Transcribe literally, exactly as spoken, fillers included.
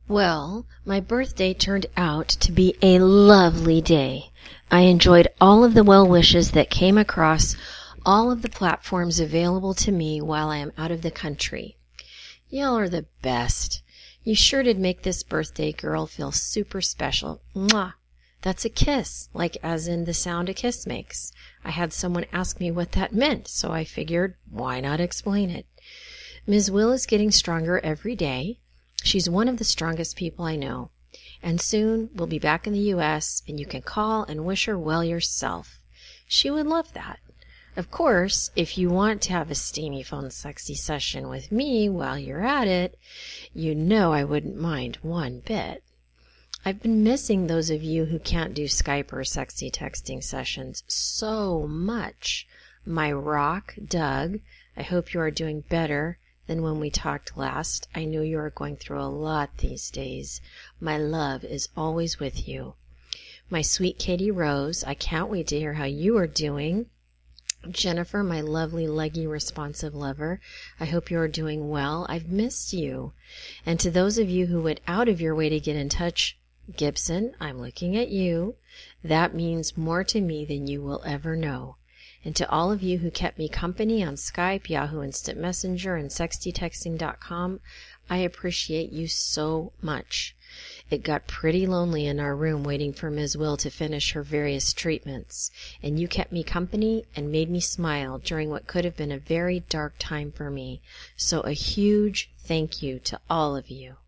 Well, my birthday turned out to be a lovely day. I enjoyed all of the well wishes that came across all of the platforms available to me while I am out of the country. Y'all are the best. You sure did make this birthday girl feel super special. Mwah! That's a kiss, like as in the sound a kiss makes. I had someone ask me what that meant, so I figured, why not explain it? Miz Will is getting stronger every day. She's one of the strongest people I know. And soon we'll be back in the U S and you can call and wish her well yourself. She would love that. Of course, if you want to have a steamy phone sexy session with me while you're at it, you know I wouldn't mind one bit. I've been missing those of you who can't do Skype or sexy texting sessions so much. My rock, Doug, I hope you are doing better than when we talked last. I know you are going through a lot these days. My love is always with you. My sweet Katie Rose, I can't wait to hear how you are doing. Jennifer, my lovely, leggy, responsive lover, I hope you are doing well. I've missed you. And to those of you who went out of your way to get in touch, Gibson, I'm looking at you. That means more to me than you will ever know. And to all of you who kept me company on Skype, Yahoo Instant Messenger, and sexty texting dot com, I appreciate you so much. It got pretty lonely in our room waiting for Miz Will to finish her various treatments, and you kept me company and made me smile during what could have been a very dark time for me. So a huge thank you to all of you.